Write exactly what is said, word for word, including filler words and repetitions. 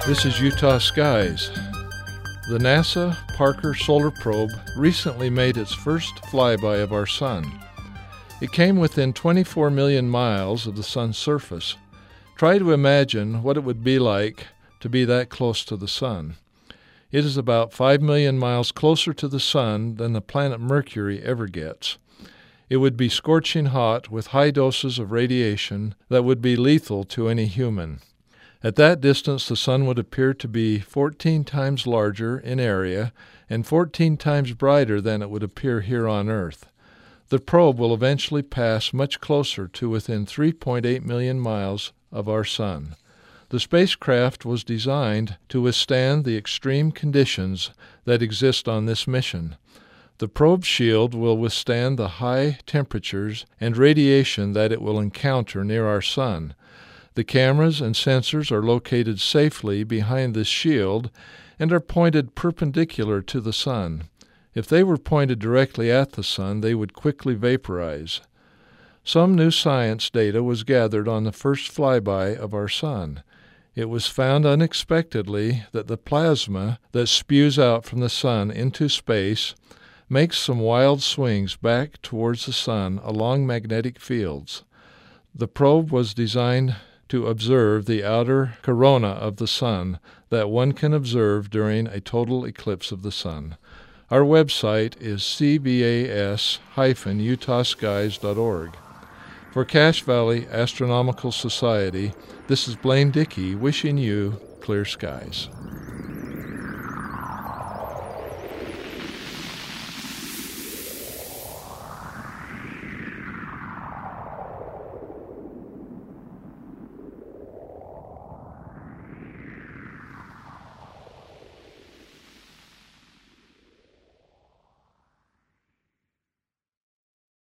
This is Utah Skies. The NASA Parker Solar Probe recently made its first flyby of our sun. It came within twenty-four million miles of the sun's surface. Try to imagine what it would be like to be that close to the sun. It is about five million miles closer to the sun than the planet Mercury ever gets. It would be scorching hot with high doses of radiation that would be lethal to any human. At that distance, the sun would appear to be fourteen times larger in area and fourteen times brighter than it would appear here on Earth. The probe will eventually pass much closer to within three point eight million miles of our sun. The spacecraft was designed to withstand the extreme conditions that exist on this mission. The probe shield will withstand the high temperatures and radiation that it will encounter near our sun. The cameras and sensors are located safely behind this shield and are pointed perpendicular to the sun. If they were pointed directly at the sun, they would quickly vaporize. Some new science data was gathered on the first flyby of our sun. It was found unexpectedly that the plasma that spews out from the sun into space makes some wild swings back towards the sun along magnetic fields. The probe was designed to observe the outer corona of the sun that one can observe during a total eclipse of the sun. Our website is c b a s dash utah skies dot org. For Cache Valley Astronomical Society, this is Blaine Dickey wishing you clear skies.